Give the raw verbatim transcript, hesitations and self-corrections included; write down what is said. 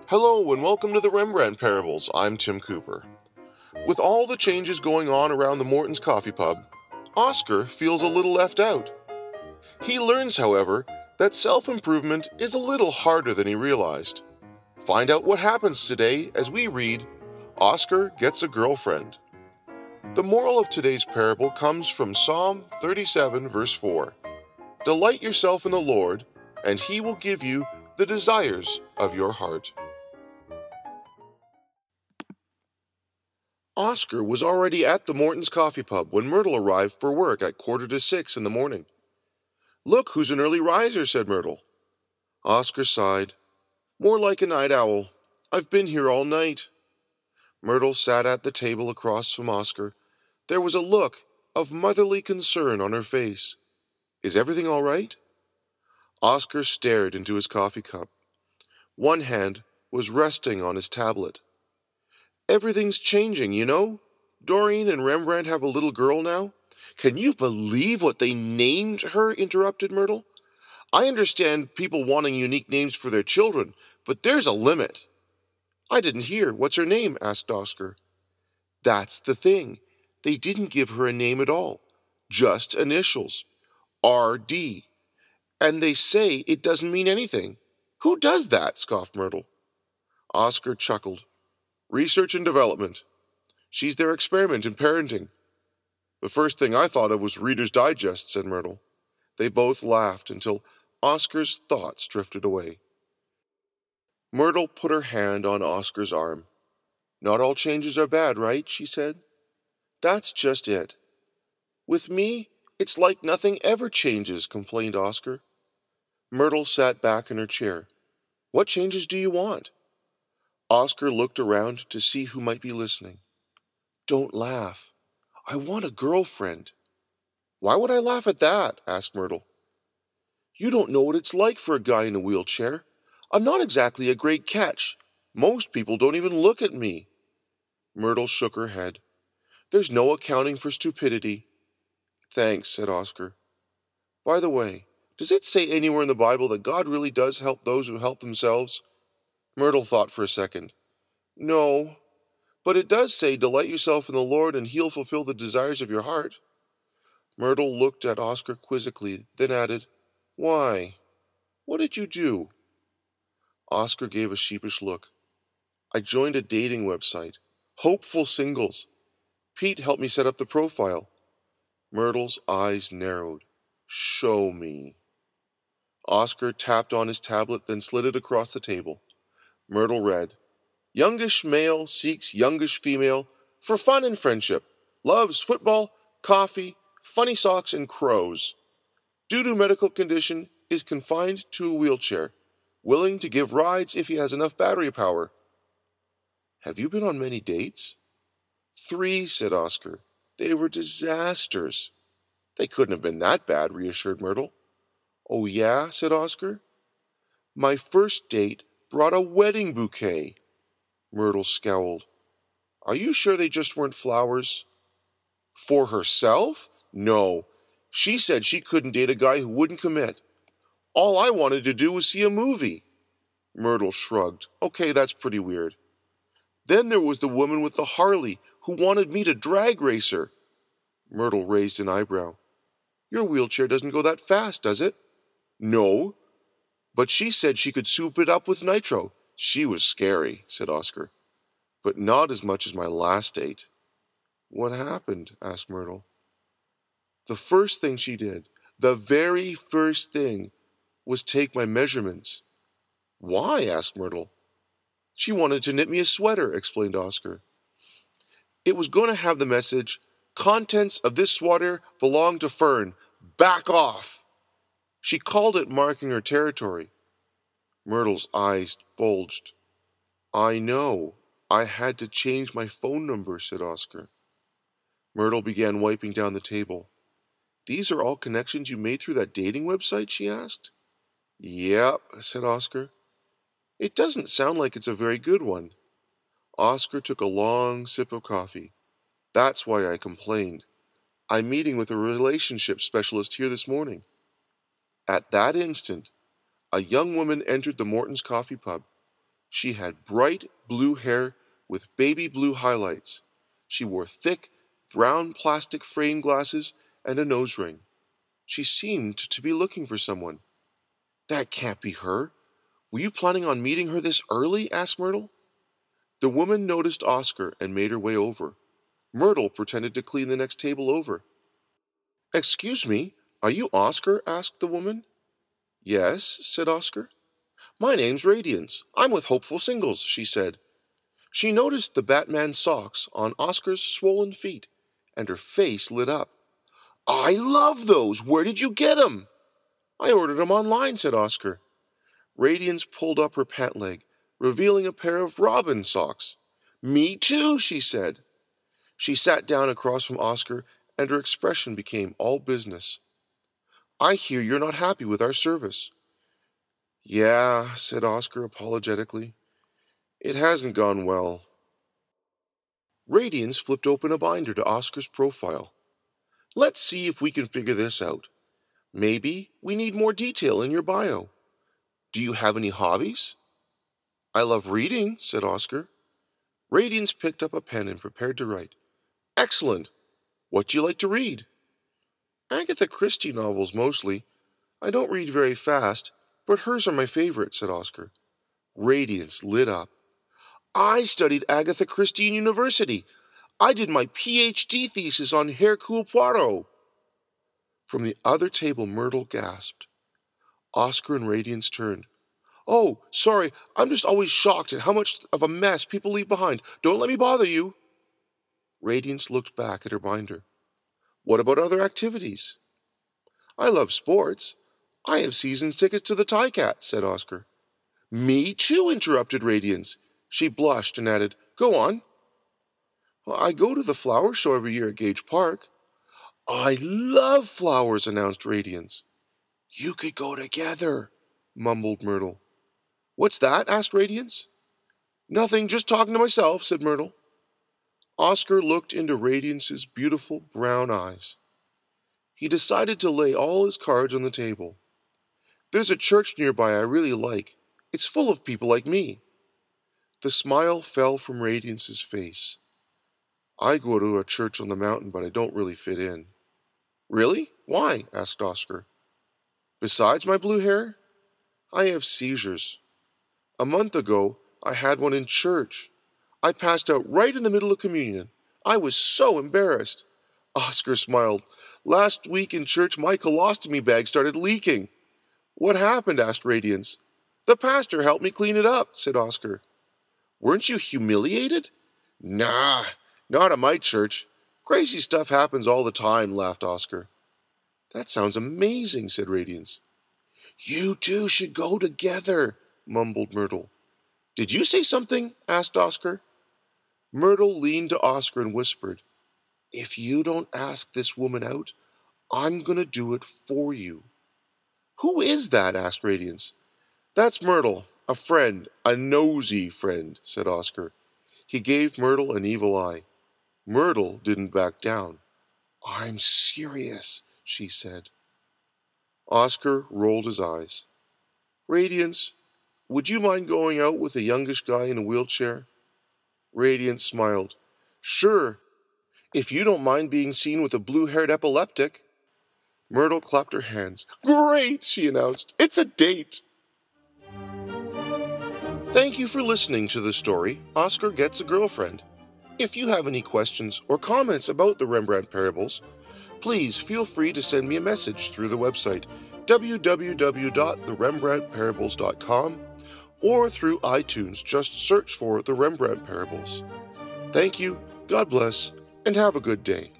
Hello and welcome to the Rembrandt Parables. I'm Tim Cooper. With all the changes going on around the Morton's Coffee Pub, Oscar feels a little left out. He learns, however, that self-improvement is a little harder than he realized. Find out what happens today as we read Oscar Gets a Girlfriend. The moral of today's parable comes from Psalm thirty-seven, verse four. Delight yourself in the Lord, and he will give you the desires of your heart. Oscar was already at the Morton's Coffee Pub when Myrtle arrived for work at quarter to six in the morning. "Look who's an early riser," said Myrtle. Oscar sighed. "More like a night owl. I've been here all night." Myrtle sat at the table across from Oscar. There was a look of motherly concern on her face. "Is everything all right?" Oscar stared into his coffee cup. One hand was resting on his tablet. "Everything's changing, you know. Doreen and Rembrandt have a little girl now." "Can you believe what they named her?" interrupted Myrtle. "I understand people wanting unique names for their children, but there's a limit." "I didn't hear. What's her name?" asked Oscar. "That's the thing. They didn't give her a name at all. Just initials. R D. And they say it doesn't mean anything." "Who does that?" scoffed Myrtle. Oscar chuckled. "Research and development. She's their experiment in parenting." "The first thing I thought of was Reader's Digest," said Myrtle. They both laughed until Oscar's thoughts drifted away. Myrtle put her hand on Oscar's arm. "Not all changes are bad, right?" she said. "That's just it. With me, it's like nothing ever changes," complained Oscar. Myrtle sat back in her chair. "What changes do you want?" Oscar looked around to see who might be listening. "Don't laugh. I want a girlfriend." "Why would I laugh at that?" asked Myrtle. "You don't know what it's like for a guy in a wheelchair. I'm not exactly a great catch. Most people don't even look at me." Myrtle shook her head. "There's no accounting for stupidity." "Thanks," said Oscar. "By the way, does it say anywhere in the Bible that God really does help those who help themselves?" Myrtle thought for a second. "No, but it does say, 'Delight yourself in the Lord, and he'll fulfill the desires of your heart.'" Myrtle looked at Oscar quizzically, then added, "Why? What did you do?" Oscar gave a sheepish look. "I joined a dating website. Hopeful Singles. Pete helped me set up the profile." Myrtle's eyes narrowed. "Show me." Oscar tapped on his tablet, then slid it across the table. Myrtle read, "Youngish male seeks youngish female for fun and friendship. Loves football, coffee, funny socks, and crows. Due to medical condition, is confined to a wheelchair. Willing to give rides if he has enough battery power." "Have you been on many dates?" "Three," said Oscar. "They were disasters." "They couldn't have been that bad," reassured Myrtle. "Oh, yeah?" said Oscar. "My first date brought a wedding bouquet." Myrtle scowled. "Are you sure they just weren't flowers?" "For herself? No. She said she couldn't date a guy who wouldn't commit. All I wanted to do was see a movie." Myrtle shrugged. "Okay, that's pretty weird." "Then there was the woman with the Harley who wanted me to drag race her." Myrtle raised an eyebrow. "Your wheelchair doesn't go that fast, does it?" "No. But she said she could soup it up with nitro. She was scary," said Oscar. "But not as much as my last date." "What happened?" asked Myrtle. "The first thing she did, the very first thing, was take my measurements." "Why?" asked Myrtle. "She wanted to knit me a sweater," explained Oscar. "It was going to have the message, 'Contents of this sweater belong to Fern. Back off!' She called it marking her territory." Myrtle's eyes bulged. "I know. I had to change my phone number," said Oscar. Myrtle began wiping down the table. "These are all connections you made through that dating website?" she asked. "Yep," said Oscar. "It doesn't sound like it's a very good one." Oscar took a long sip of coffee. "That's why I complained. I'm meeting with a relationship specialist here this morning." At that instant, a young woman entered the Morton's Coffee Pub. She had bright blue hair with baby blue highlights. She wore thick, brown plastic frame glasses and a nose ring. She seemed to be looking for someone. "That can't be her. Were you planning on meeting her this early?" asked Myrtle. The woman noticed Oscar and made her way over. Myrtle pretended to clean the next table over. "Excuse me, are you Oscar?" asked the woman. "Yes," said Oscar. "My name's Radiance. I'm with Hopeful Singles," she said. She noticed the Batman socks on Oscar's swollen feet, and her face lit up. "I love those! Where did you get 'em?" "I ordered 'em online," said Oscar. Radiance pulled up her pant leg, revealing a pair of Robin socks. "Me too," she said. She sat down across from Oscar, and her expression became all business. "I hear you're not happy with our service." "Yeah," said Oscar apologetically. "It hasn't gone well." Radiance flipped open a binder to Oscar's profile. "Let's see if we can figure this out. Maybe we need more detail in your bio. Do you have any hobbies?" "I love reading," said Oscar. Radiance picked up a pen and prepared to write. "Excellent! What do you like to read?" "Agatha Christie novels mostly. I don't read very fast, but hers are my favorite," said Oscar. Radiance lit up. "I studied Agatha Christie in university. I did my P H D thesis on Hercule Poirot." From the other table, Myrtle gasped. Oscar and Radiance turned. "Oh, sorry, I'm just always shocked at how much of a mess people leave behind. Don't let me bother you." Radiance looked back at her binder. "What about other activities?" "I love sports. I have season tickets to the Ticats," said Oscar. "Me too," interrupted Radiance. She blushed and added, "Go on." "Well, I go to the flower show every year at Gage Park." "I love flowers," announced Radiance. "You could go together," mumbled Myrtle. "What's that?" asked Radiance. "Nothing, just talking to myself," said Myrtle. Oscar looked into Radiance's beautiful brown eyes. He decided to lay all his cards on the table. "There's a church nearby I really like. It's full of people like me." The smile fell from Radiance's face. "I go to a church on the mountain, but I don't really fit in." "Really? Why?" asked Oscar. "Besides my blue hair, I have seizures. A month ago, I had one in church. I passed out right in the middle of communion. I was so embarrassed." Oscar smiled. "Last week in church, my colostomy bag started leaking." "What happened?" asked Radiance. "The pastor helped me clean it up," said Oscar. "Weren't you humiliated?" "Nah, not at my church. Crazy stuff happens all the time," laughed Oscar. "That sounds amazing," said Radiance. "You two should go together," mumbled Myrtle. "Did you say something?" asked Oscar. Myrtle leaned to Oscar and whispered, "If you don't ask this woman out, I'm going to do it for you." "Who is that?" asked Radiance. "That's Myrtle, a friend, a nosy friend," said Oscar. He gave Myrtle an evil eye. Myrtle didn't back down. "I'm serious," she said. Oscar rolled his eyes. "Radiance, would you mind going out with a youngish guy in a wheelchair?" Radiance smiled. "Sure, if you don't mind being seen with a blue-haired epileptic." Myrtle clapped her hands. "Great," she announced. "It's a date." Thank you for listening to the story, Oscar Gets a Girlfriend. If you have any questions or comments about the Rembrandt Parables, please feel free to send me a message through the website w w w dot the rembrandt parables dot com or through iTunes. Just search for The Rembrandt Parables. Thank you, God bless, and have a good day.